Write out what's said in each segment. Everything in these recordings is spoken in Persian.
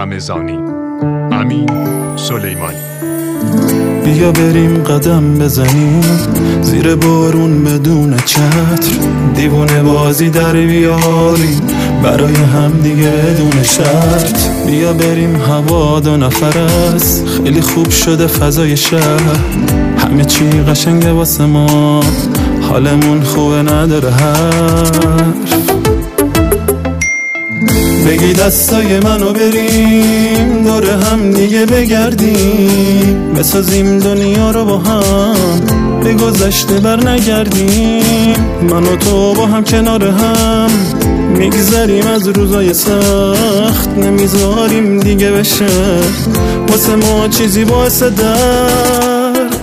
رمضانی، امین سلیمانی. بیا بریم قدم بزنیم زیر بارون بدون چتر، دیوونه بازی در بیاریم برای هم دیگه بدون شرط. بیا بریم هوا 2 نفر است، خیلی خوب شده فضای شهر، همه چی قشنگه واسه ما، حالمون خوبه نداره حرف. بگی دستای منو بریم دور هم دیگه بگردیم، بسازیم دنیا رو با هم، به گذشته بر نگردیم. من و تو با هم کنار هم میگذریم از روزای سخت، نمیذاریم دیگه بشه واسه ما چیزی باعث درد.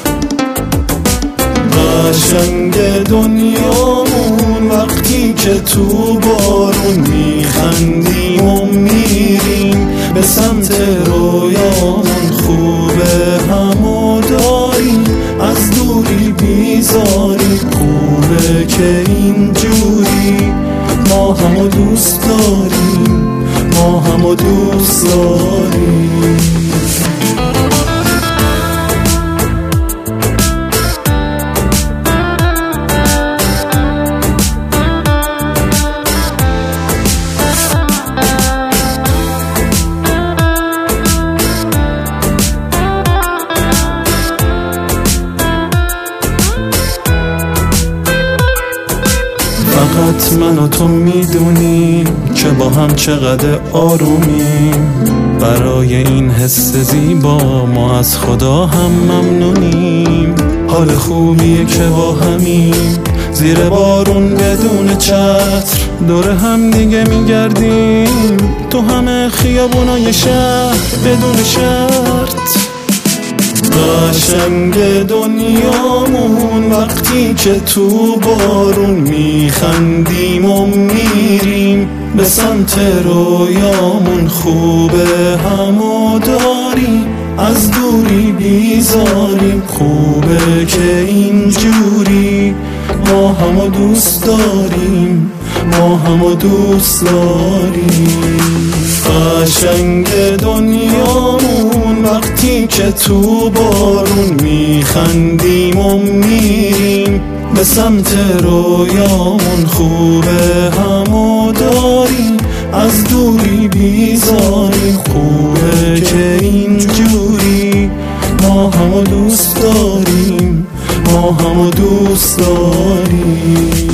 قشنگ دنیامون وقتی که تو بارون میخندیم و میریم به سمت رویامون، خوبه همو داریم از دوری بیزاریم، خوبه که اینجوری ما همو دوست داریم، ما همو دوست داریم. فقط من و تو میدونیم که با هم چقدر آرومیم، برای این حس زیبا ما از خدا هم ممنونیم. حال خوبیه که با همیم زیر بارون بدون چتر، دور هم دیگه میگردیم تو همه خیابونای شهر بدون شرط. قشنگ دنیامون وقتی که تو بارون میخندیم و میریم به سمت رویامون، خوبه همو داریم از دوری بیزاریم، خوبه که اینجوری ما همو دوست داریم، ما همو دوست داریم. قشنگ دنیامون وقتی که تو بارون میخندیم و میریم به سمت رویامون، خوبه همو داریم از دوری بیزاریم، خوبه که اینجوری ما همو دوست داریم، ما همو دوست داریم.